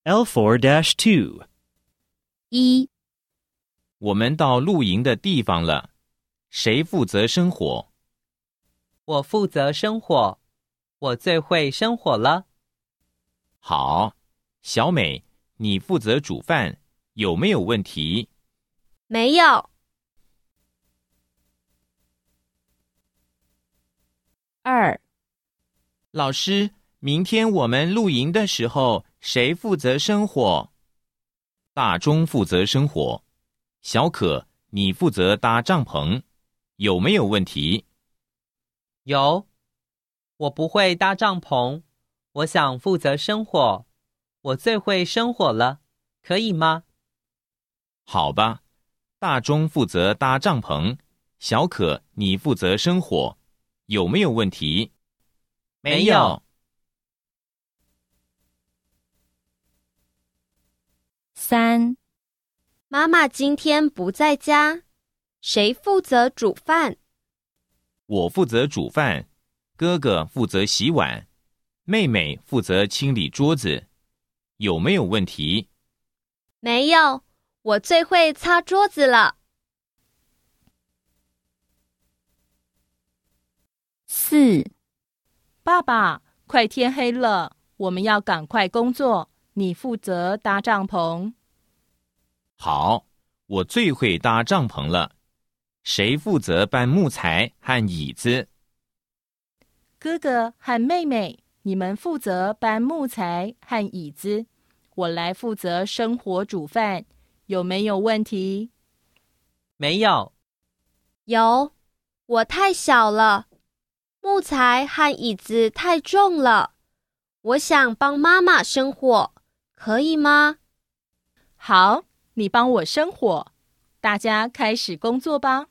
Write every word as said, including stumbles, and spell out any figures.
L four dash two. 一、 我们到露营的地方了，谁负责生火？ 我负责生火，我最会生火了。 好，小美，你负责煮饭，有没有问题？ 没有。二、 老师，明天我们露营的时候，谁负责生火？大钟负责生火，小可，你负责搭帐篷，有没有问题？ 有，我不会搭帐篷，我想负责生火，我最会生火了，可以吗？ 好吧，大钟负责搭帐篷，小可，你负责生火，有没有问题？ 没有。 三、妈妈今天不在家，谁负责煮饭？ 我负责煮饭，哥哥负责洗碗，妹妹负责清理桌子，有没有问题？ 没有，我最会擦桌子了。四、 爸爸，快天黑了，我们要赶快工作，你负责搭帐篷。 好，我最会搭帐篷了，谁负责搬木材和椅子？ 哥哥和妹妹，你们负责搬木材和椅子，我来负责生火煮饭，有没有问题？ 没有。 有，我太小了，木材和椅子太重了，我想帮妈妈生火，可以吗？ 好，你帮我生火，大家开始工作吧。